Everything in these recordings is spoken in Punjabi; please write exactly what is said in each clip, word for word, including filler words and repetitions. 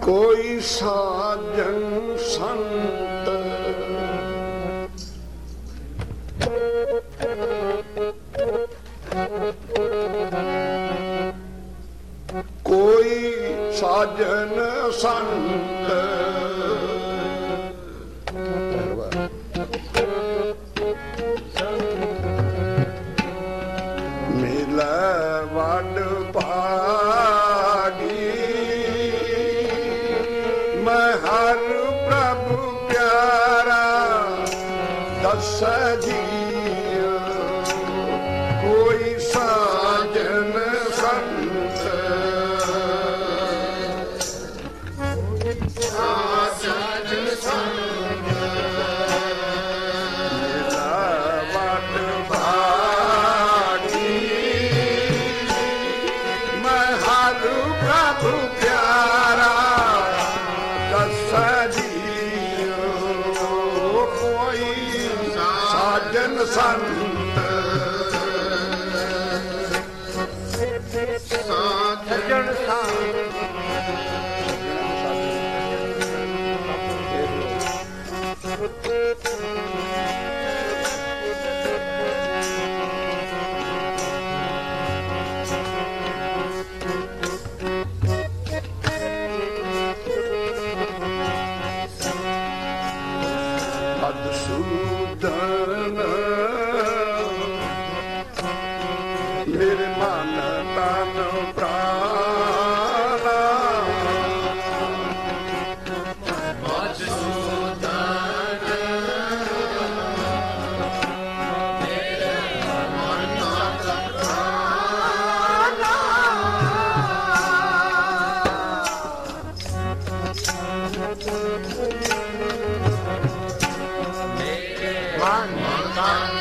ਕੋਈ ਸਾਜਨ ਸੰਤ ਕੋਈ ਸਾਜਨ ਸੰਤ ਮਿਲੈ ਵਡ ਭਾਗੀ ਮੈਂ ਹਰ ਪ੍ਰਭ ਪਿਆਰਾ ਦਸੈ ਜੀਉ ਕੋਈ ਸਾਜਨ ਸੰਤ ਸਾਜਨ ਸੰਤ ਮਿਲੈ ਵਡ ਭਾਗੀ ਮੈਂ ਹਰ ਪ੍ਰਭ ਪਿਆਰਾ ਦਸੈ ਜੀਉ ਕੋਈ ਸਾਜਨ ਸੰਤ ਸਾਜਨ ਸੰਤ ਮੇਰੇ ਮਨ ਤਨ ਪ੍ਰਾਣ ਮਧੂਸੂਦਨ ਮੇਰੇ ਮਨ ਤਨ ਪ੍ਰਾਣ ਮੇਰੇ ਮਨ ਤਨ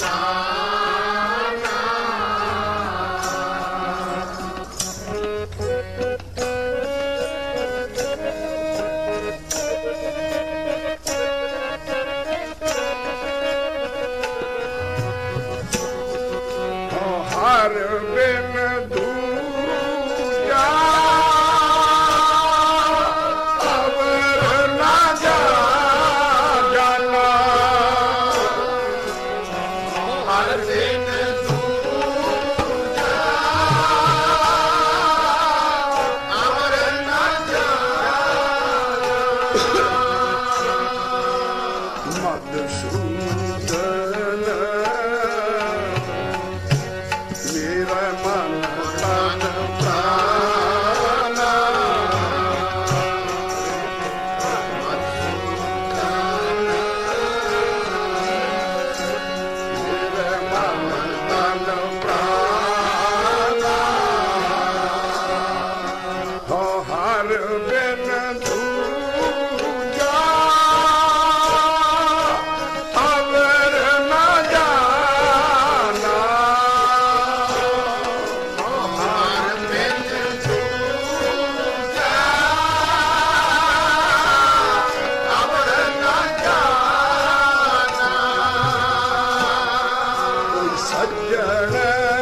ਹਰ ਬਿਨ ਦੂਜਾ ਅਵਰ ਨਾ ਜਾਣਾ ਹਰ ਬਿਨ ਦੂਜਾ ਅਵਰ ਨਾ ਜਾਣਾ ਮਧੂਸੂਦਨ ਮੇਰਾ ਮਨ ਤਨ ਪ੍ਰਾਣ ਮੇਰਾ ਮਨ ਤਨ ਪ੍ਰਾਣ ਹੋ ਹਰ ਬਿਨ ਦੂਜਾ ਅਵਰ ਨਾ ਜਾਣਾ ਸੱਜਣ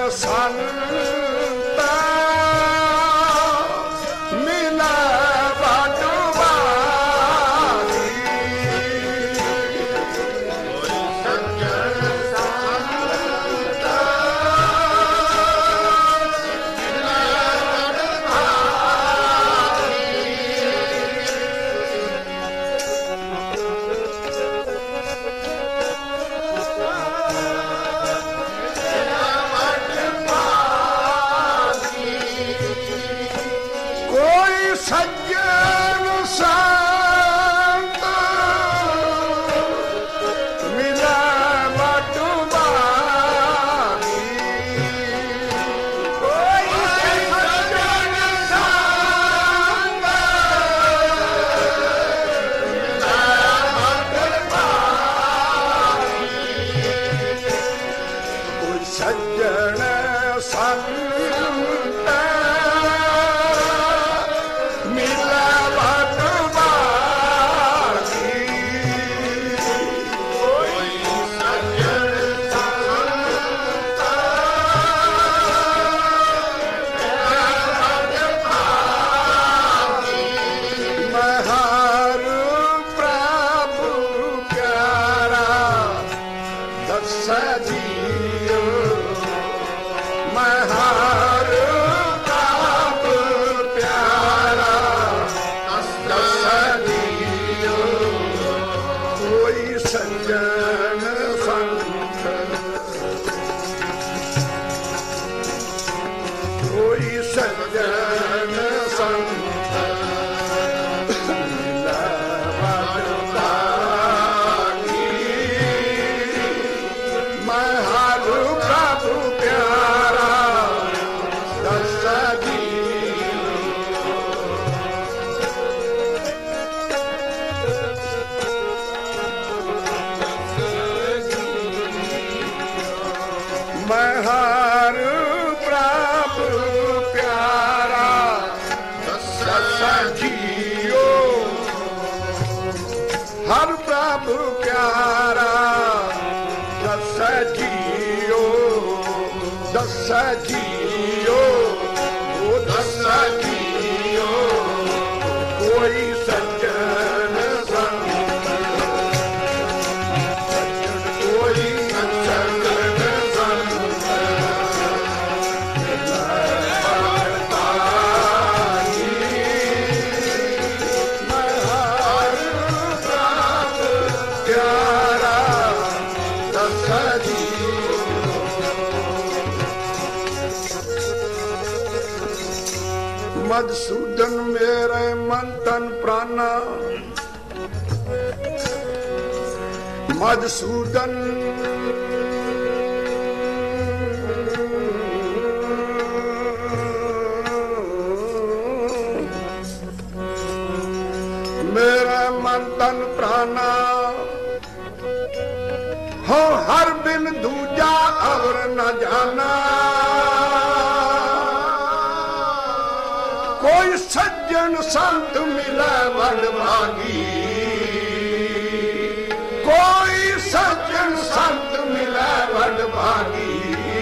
ਸੰਤ ਮਿਲੈ ਵਡ ਭਾਗੀ ਕੋਈ ਸੱਜਣ ਸੰਤ ਮਿਲੈ ਵਡ ਭਾਗੀ ਕੋਈ ਸੱਜਣ ਸੰਤ ਮਿਲੈ ਵਡ ਭਾਗੀ ਕੋਈ ਸੱਜਣ ਸੰਤ ਮਿਲੈ ਵਡ ਭਾਗੀ ਕੋਈ ਸੱਜਣ ਸੰਤ ਮਿਲੈ संत मिलावट भागी मैं हर प्रभु प्यारा दस मैं हर प्रभु प्यारा दस जियो हर प्रभु प्यारा दस जियो दस जियो वो दस जियो कोई सज्जन संत कोई सज्जन मधुसूदन मेरे मन तन प्राणा मधुसूदन मेरा मन तन प्राणा हो हर बिन दूजा और न जाना कोई सज्जन संत मिले बड़ भागी कोई सज्जन संत मिले बड़ भागी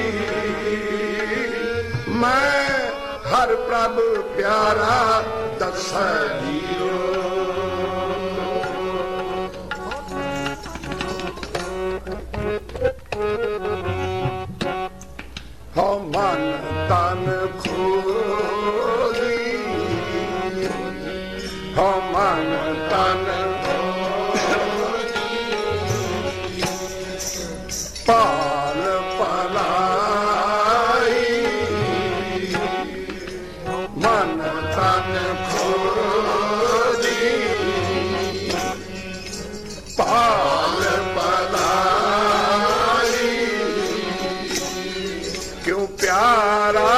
मैं हर प्रभु प्यारा दस जियो हो मन तन खोली हो मन तन पाल पलाई मन तन खोली पाल पलाई क्यों प्यारा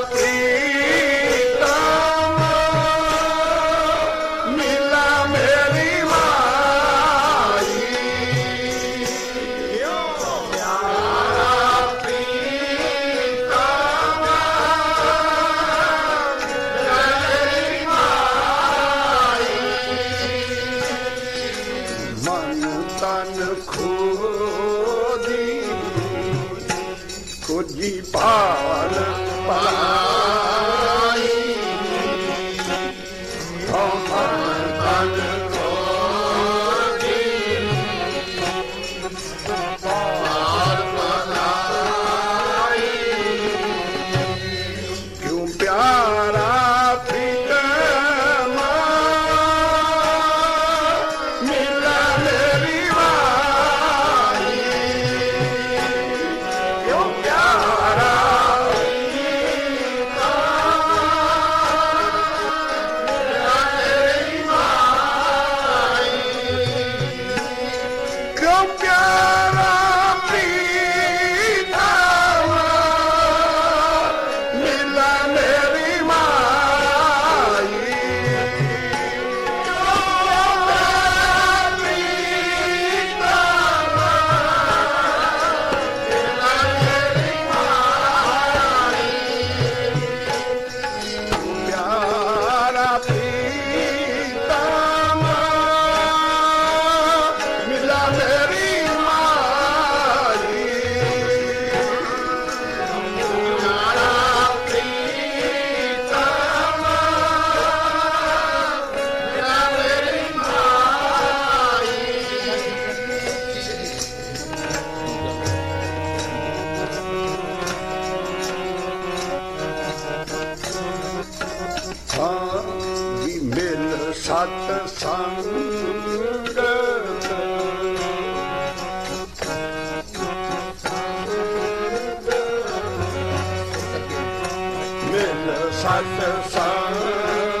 पाल पलाई हो मन तन खोजी पाल पलाई क्यों प्यारा प्रीतमा मिला मेरी माई क्यों प्यारा सत्संग मिल सत्संग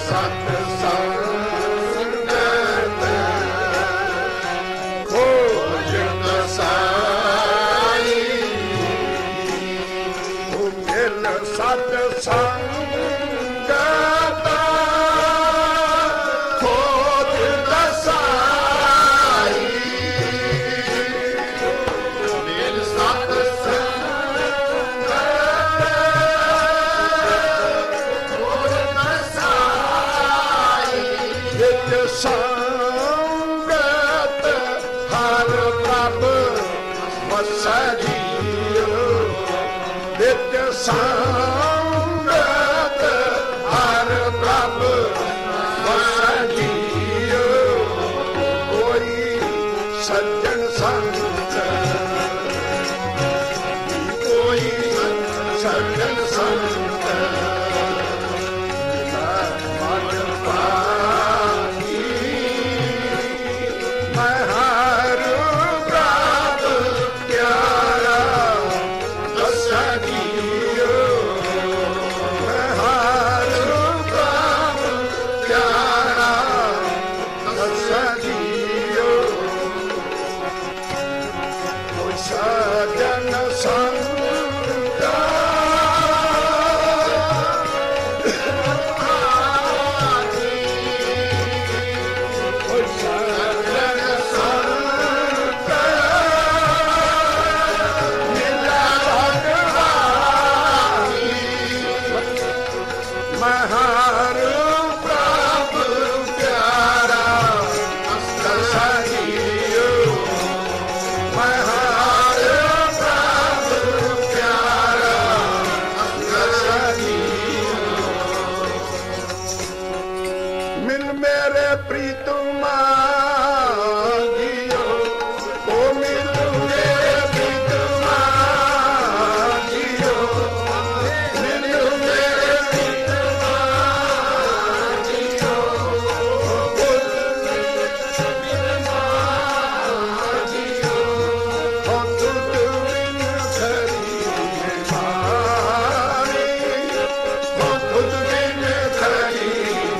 ਸਤ ਸੰਗਤ ਖੋਜ ਦਸਾਈ ਉਹ ਮਿਲ ਸਤ ਸੰਗਤ ਖੋਜ ਦਸਾਈ ਮਿਲ ਸਤ ਸੰਗਤ ਹਰ ਪ੍ਰਭ ਵਸੈ ਜੀਉ ਨਿਤ ਸੰਗਤ ਹਰ ਪ੍ਰਭ ਵਸੈ ਜੀਉ ਕੋਈ ਸੱਜਣ ਸੰਤ ਕੋਈ ਸੱਜਣ ਸੰਤ ਸਜਨ ਸੰਤ ਪ੍ਰੀਤਮਾ ਜੀਓ ਓ ਮਿਲੂ ਮੇਰੇ ਪ੍ਰੀਤਮਾ ਜੀਓ ਮਿਲੂ ਮੇਰੇ ਪ੍ਰੀਤਮਾ ਜੀਓ ਪ੍ਰੀਤਮਾ ਜੀਓ ਹੋ ਤੁਧ ਬਿਨ ਖਰੀ ਮਾਰੀ ਹੋ ਤੁਧ ਬਿਨ ਖਰੀ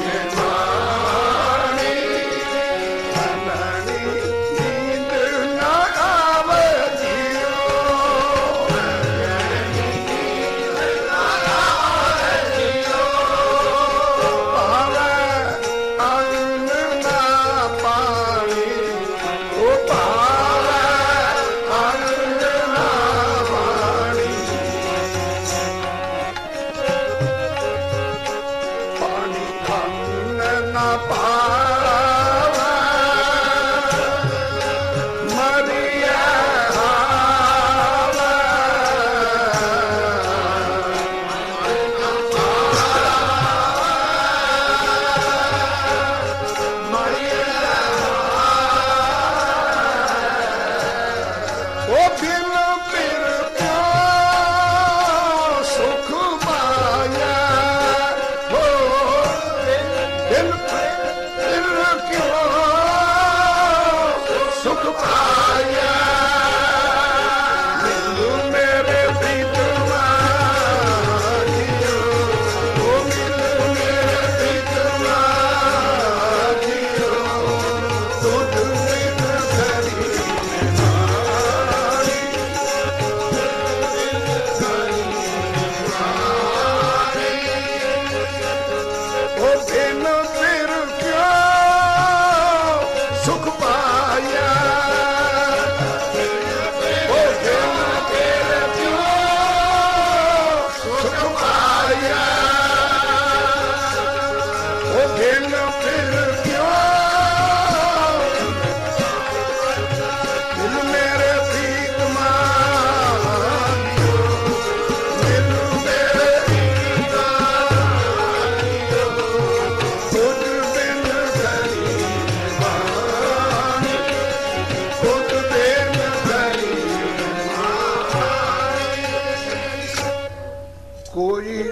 ਕੋਈ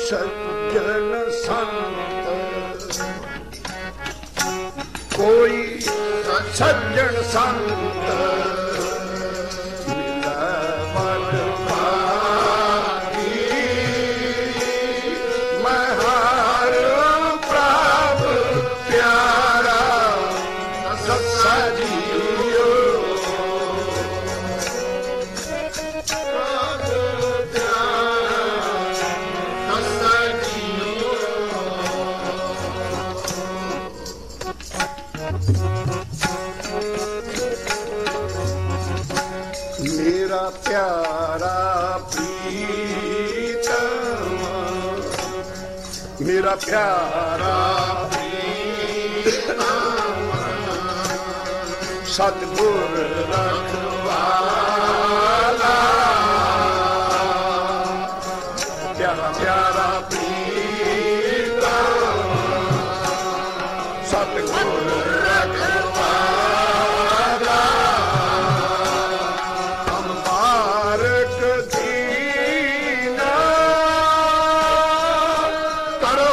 ਸੱਜਣ ਸੰਤ ਕੋਈ ਸੱਜਣ ਸੰਤ ਮਿਲੈ ਵਡ ਭਾਗੀ ਮੈਂ ਹਰ ਪ੍ਰਾਪਤ ਪਿਆਰਾ ਸਤਿਗੁਰ ਰਖਵਾਲਾ ਪਿਆਰਾ ਪਿਆਰਾ ਪ੍ਰੀਤਮ ਸਤਿਗੁਰ ਰਖਵਾਲਾ ਹਮ ਬਾਰਕ ਦੀਨਾ ਕਰੋ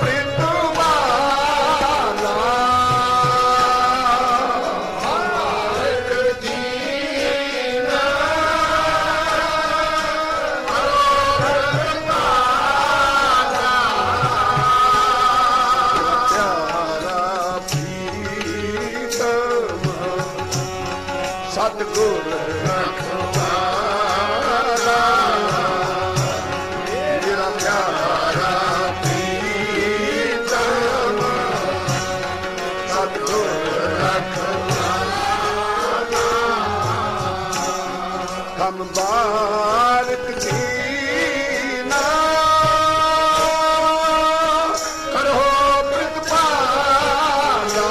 ਸਤਿਗੁਰ ਰਖਵਾਲਾ ਮੇਰਾ ਪਿਆਰਾ ਪ੍ਰੀਤਮ ਸਤਿਗੁਰ ਰਖਵਾਲਾ ਹਮ ਬਾਰਕ ਦੀਨਾ ਕਰੋ ਪ੍ਰਿਤਪਾਲਾ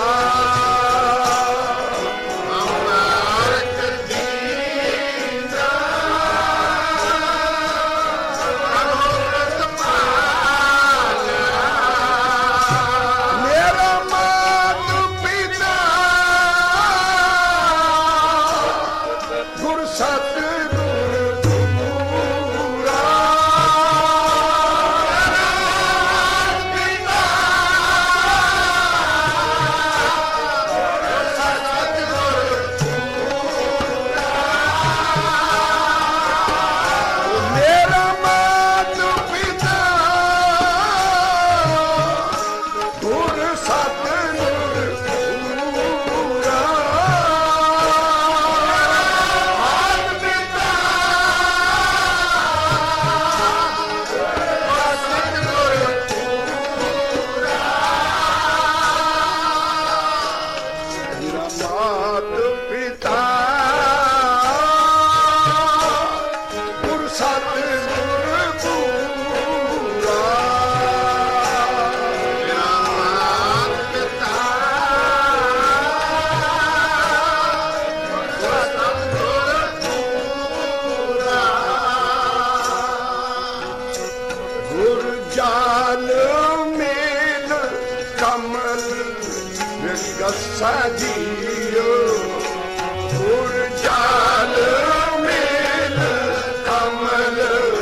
ਸਾਜੀਓ ਗੁਰ ਜਾਲ ਮੇਲ ਕਮਲ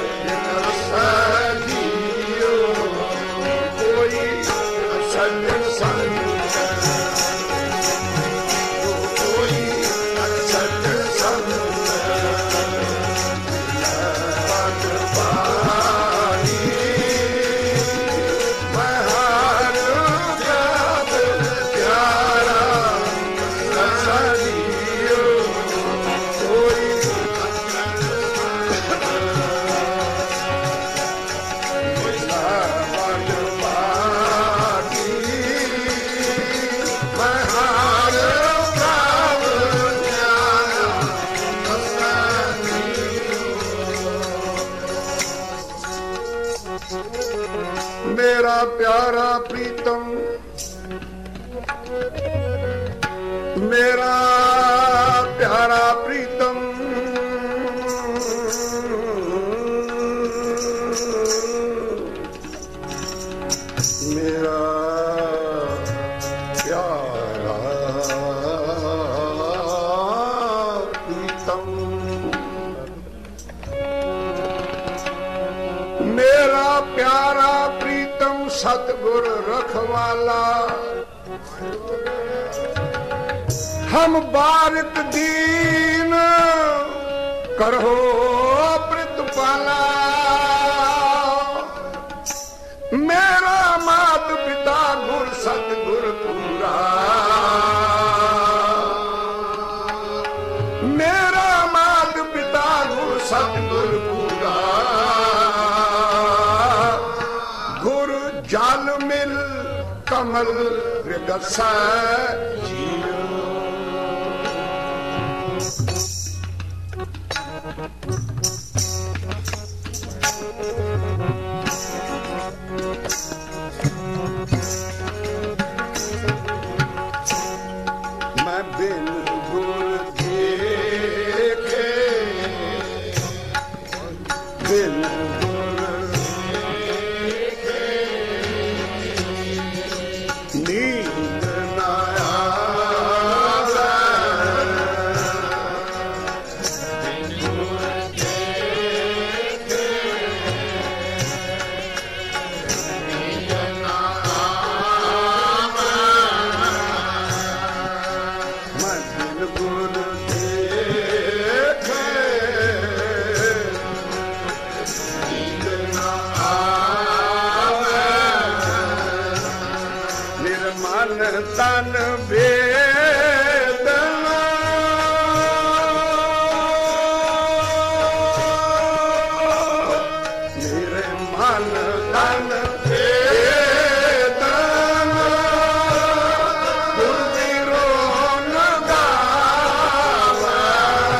ਸਾਜੀਓ ਕੋਈ ਸਜਣ ਸੰਤ ਕੋਈ ਸਜਣ ਸੰਤ ਪਦ ਪਾਣੀ ਮਹਾਨ ਜਪ ਪਿਆਰਾ ਸਾਜੀਓ ਕੋਈ ਮੇਰਾ ਪਿਆਰਾ ਪ੍ਰੀਤਮ ਮੇਰਾ ਪਿਆਰਾ ਪ੍ਰੀਤਮ ਮੇਰਾ ਪਿਆਰਾ ਪ੍ਰੀਤਮ ਮੇਰਾ ਪਿਆਰਾ ਪ੍ਰੀਤਮ ਸਤਿਗੁਰ ਰਖਵਾਲਾ ਹਮ ਬਾਰਿਕ ਦੀਨ ਕਰੋ ਪ੍ਰਿਤਪਾਲਾ ਮੇਰਾ ਮਾਤ ਪਿਤਾ ਗੁਰ ਸਤਿਗੁਰ ਪੂਰਾ ਮੇਰਾ ਮਾਤ ਪਿਤਾ ਗੁਰ ਸਤਿਗੁਰ ਪੂਰਾ ਗੁਰ ਜਲ ਮਿਲ ਕਮਲ ਰਿਦਸੈ ਮਨ ਤਨ ਵੇਦਨਾ ਮੇਰੇ ਮਨ ਤਨ ਵੇਦਨਾ ਗੁਰ ਦੀ ਰੋਣ ਗਾਵੇ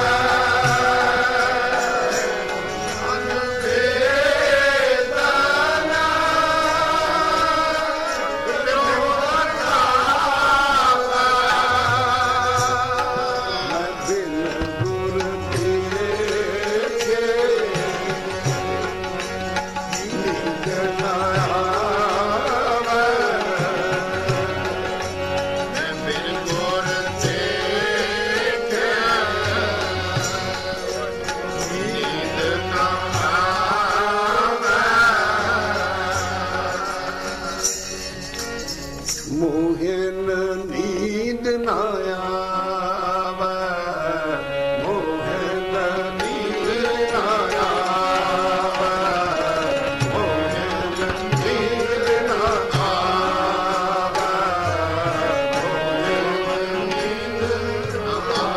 ਮਨ ਵੇਦਨਾ ਮੋਹਨ ਨੀਂਦ ਨਾ ਆਵੇ ਮੋਹਨ ਨੀਂਦ ਨਾ ਆਵੇ ਮੋਹਨ ਨੀਂਦ ਨਾ ਆਵੇ ਮੋਹਨ ਨੀਂਦ ਨਾ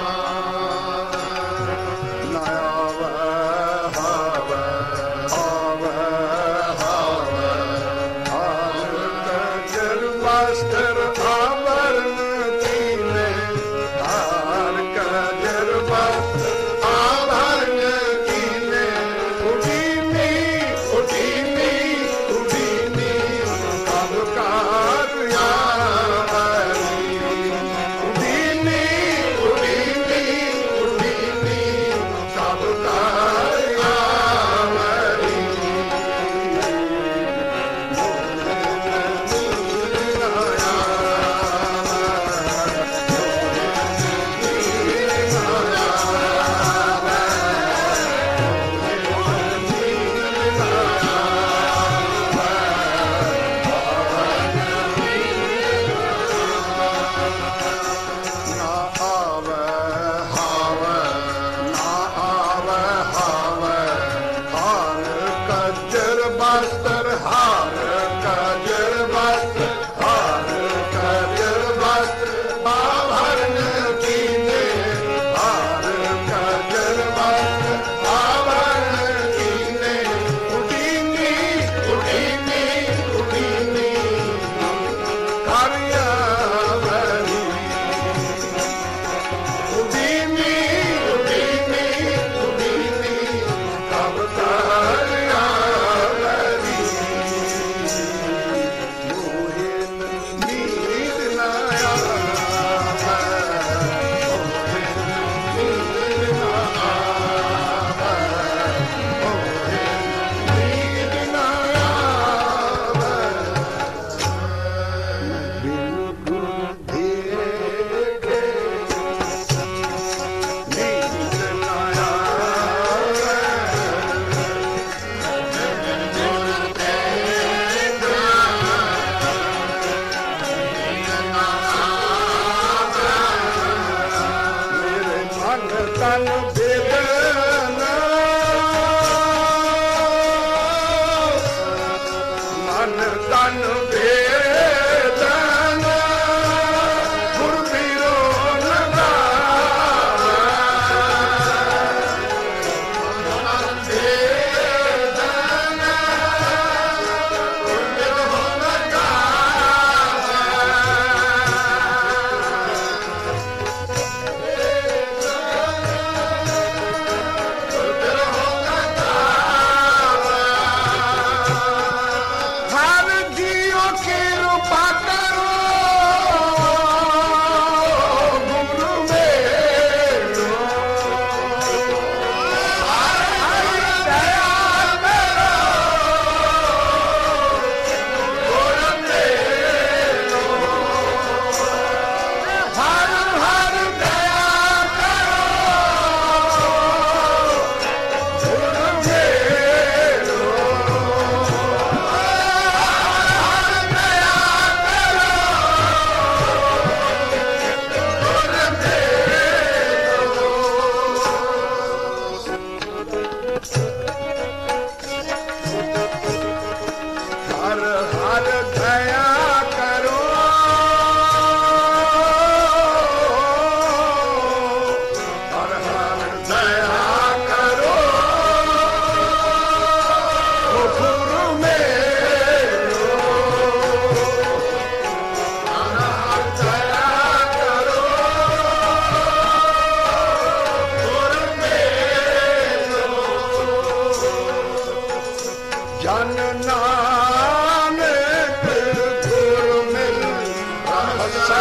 ਆਵੇ ਨਾ ਆਵੇ ਹਾਵੇ ਹਾਵੇ ਹਾਵੇ ਮਾਸਟਰ ਆਵਰਨ ਕੀਨੇ ਹਾਰ ਕਜਰ ਬਾਤ ਆਵਰਨ ਕੀਨੇ ਉਡੀਨੀ ਉਡੀਨੀ ਉਡੀਨੀ ਕਬ ਕਾਰ ਆਵਰੀ ਉਡੀਨੀ ਉਡੀਨੀ ਉਡੀਨੀ ਕਬ ਕਾਰ ਆਵਰੀ ਆਇਆ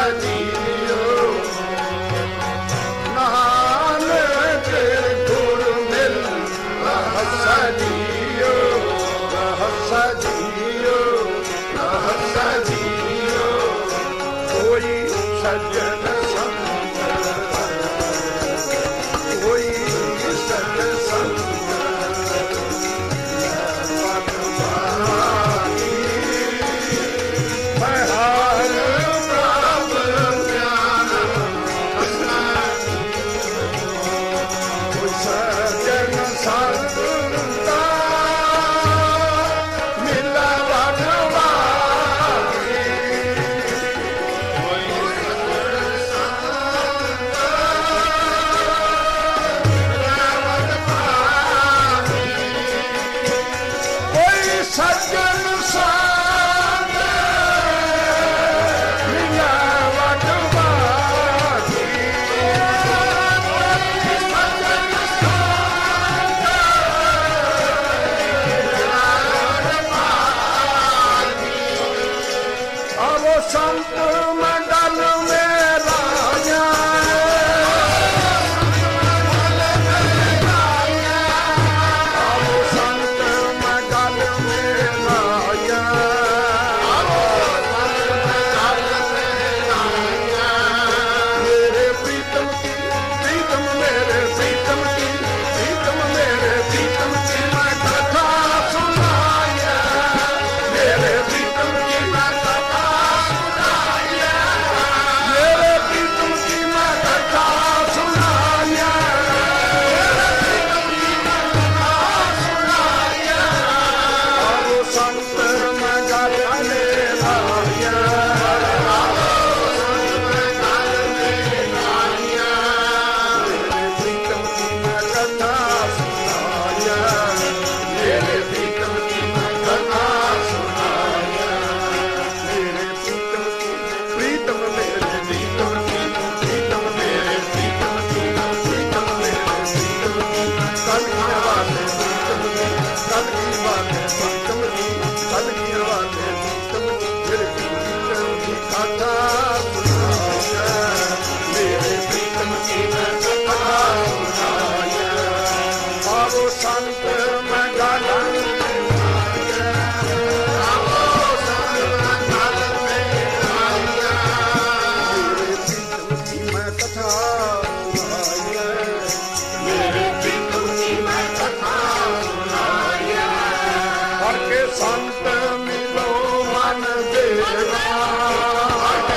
ਸਜੀਓ ਨਾਨਕ ਗੁਰ ਮਿਲ ਰਹ ਸਜੀਓ ਰਹ ਸਜੀਓ ਰਹ ਸਜੀਓ ਕੋਈ ਸੱਜਣ ਸੰਤ ਕੋਈ ਸਤ ਸੰਤ संत मंडल में राजा आओ संत मंडल में राजा मेरे प्रीतम की प्रीतम मेरे प्रीतम की प्रीतम मेरे प्रीतम की मैं कथा सुनाया मेरे प्रीतम की मैं कथा संत मंडल मैं कथा मेरे प्रीतम की मैं कथा हर के संत मिलो मन देवा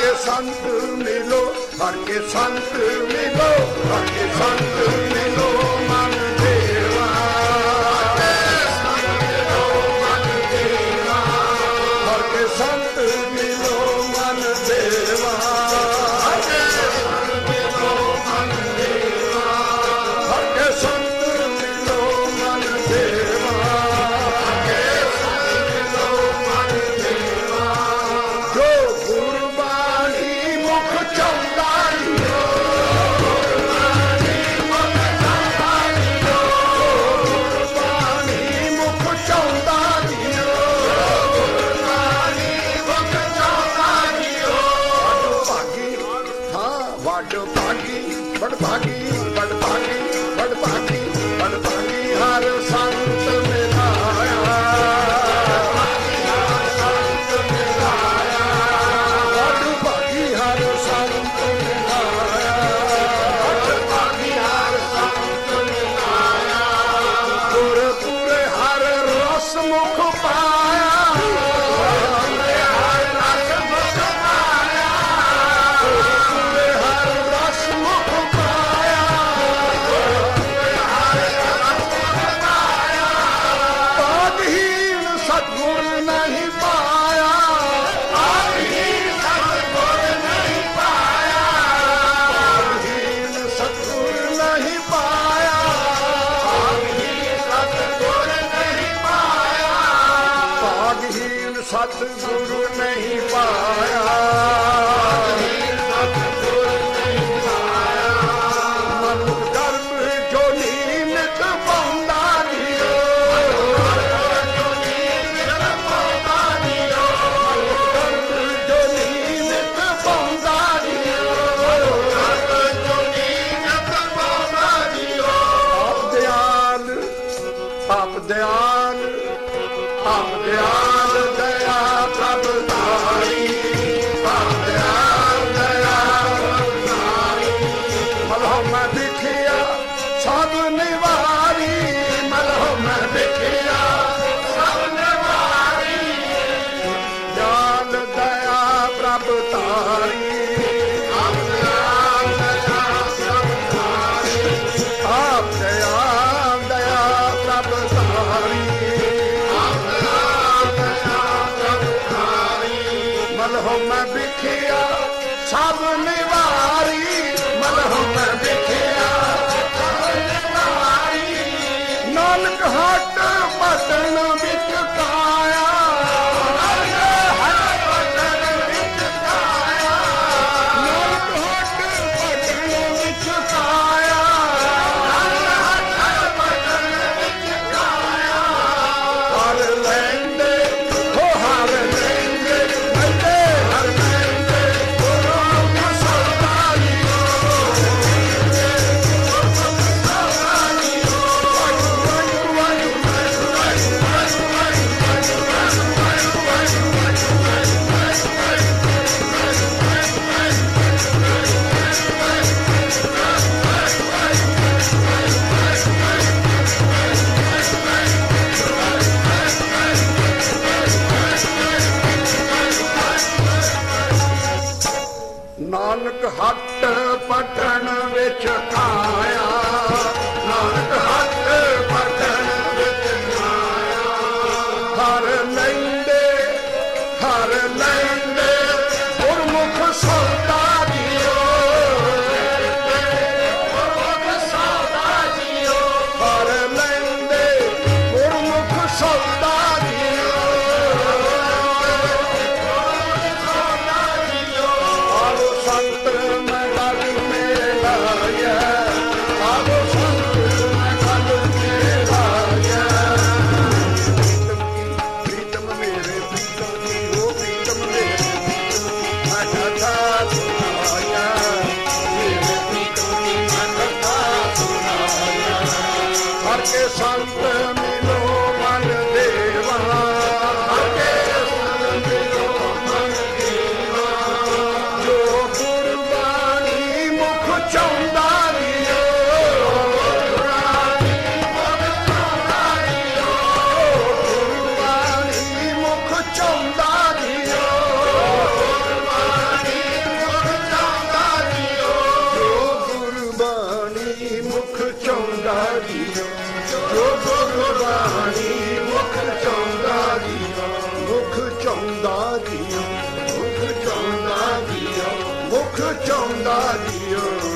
के संत मिलो, हर के संत मिलो, हर के संत मिलो मन देवा, हर के संत मिलो मन देवा, हर के संत मिलो मन देवा, हर के संत मिलो मन देवा, हर के संत मिलो मन देवा। जो गुरबाणी मुख चौदारियो, गुरबाणी मुख चौदारियो, गुरबाणी मुख चौदारियो, गुरबाणी मुख चौदारियो। वड भागी, हाँ वड भागी, बड़ भागी, बड़ भागी, बड़ भागी, बड़ भागी हर संत मिलाया, बड़ भागी हर संत मिलाया, बड़ भागी हर संत मिलाया। पूरे पूरे हर रस मुख पाया, पूरे हर रस मुख पाया, पूरे हर रस मुख पाया, पूरे हर रस मुख पाया। पागहीन सतगुर नहीं पाया, पागहीन सतगुर नहीं पाया, पागहीन सतगुर नहीं पाया, पागहीन सतगुर नहीं पाया, पागहीन सतगुरु नहीं पाया, पागहीन सतगुर नहीं पाया। मनुख कर्म जो नीमित पाਉਂਦਾ ਦਿਓ, ਜੋ ਨੀमित ਪਾਉਂਦਾ ਦਿਓ, ਮਨੁੱਖ ਕਰਮ ਜੋ ਨੀमित ਪਾਉਂਦਾ ਦਿਓ, ਕਰਮ ਜੋ ਨੀमित ਪਾਉਂਦਾ ਦਿਓ। ਆਪ ਦਿਆਲ, ਆਪ ਦਿਆਲ, ਆਪ ਦਿਆਲ ਦਇਆ ਪ੍ਰਭ ਧਾਰੀ, ਆਪ ਦਿਆਲ ਦਇਆ ਪ੍ਰਭ ਧਾਰੀ। ਮਲਹੁ ਮੈਂ ਵਿਖਿਆ ਸਭ ਨਿਵਾਰੀ, ਮਲਹੁ ਮੈਂ ਵਿਖਿਆ ਸਭ ਨਿਵਾਰੀ। ਦਿਆਲ ਦਇਆ ਪ੍ਰਭ ਧਾਰੀ, ਆਪ ਦਿਆਲ ਦਇਆ ਪ੍ਰਭ ਧਾਰੀ, ਆਪ ਦਿਆਲ ਦਇਆ ਪ੍ਰਭ ਧਾਰੀ, ਆਪ ਦਿਆਲ ਦਇਆ ਪ੍ਰਭ ਧਾਰੀ। ਮਲਹੁ ਮੈਂ ਵਿਖਿਆ ਸਭ ਨਿਵਾਰੀ, ਮਲਹੁ ਮੈਂ ਵਿਖਿਆ ਸਭ ਨਿਵਾਰੀ। ਨਾਨਕ ਹੱਟ ਪਟਣ ਵਿੱਚ ਕਾਇਆ, ਨਾਨਕ ਹੱਟ ਪਟਣ ਵਿੱਚ ਕਾਇਆ, ਨਾਨਕ ਹੱਟ ਪਟਣ ਵਿੱਚ ਕਾਇਆ, ਨਾਨਕ ਹੱਟ ਪਟਣ ਵਿੱਚ ਕਾਇਆ। ਹਰ ਲੈਂਦੇ ਹੋ ਹਰ ਲੈਂਦੇ, ਲੈਂਦੇ ਹਰ ਲੈਂਦੇ ਗੁਰੂ ਕਾ ਸਰਦਾਰੀਓ, ਨਾਨਕ ਹੱਟ ਪਟਣ ਵਿੱਚ ਕਾਇਆ, ਨਾਨਕ ਹੱਟ ਪਟਣ ਵਿੱਚ ਕਾਇਆ। ਹਰ ਲੈਂਦੇ, ਹਰ ਲੈਂਦੇ ਗੁਰਮੁਖ ਸੌਦਾ ਦਿਓ, ਗੁਰਮੁਖ ਸੌਦਾ ਦਿਓ, ਹਰ ਲੈਂਦੇ ਗੁਰਮੁਖ ਸੌਦਾ ਦਿਓ, ਗੁਰਮੁਖ ਸੌਦਾ ਦਿਓ। ਆਵੋ ਸੰਤ ਮੈਂ ਗੱਲ ਮੇਲ ਲਾਇਆ, ਆਵੋ ਸੰਤ ਮੈਂ ਗੱਲ ਮੇਲ ਜੀਓ, ਜੋ ਗੁਰਬਾਣੀ ਮੁਖ ਚਾਹੁੰਦਾ ਜੀਓ, ਮੁਖ ਚਾਹੁੰਦਾ ਜੀਓ, ਮੁਖ ਚਾਹੁੰਦਾ ਜੀਓ, ਮੁਖ ਚਾਹੁੰਦਾ ਜੀਓ।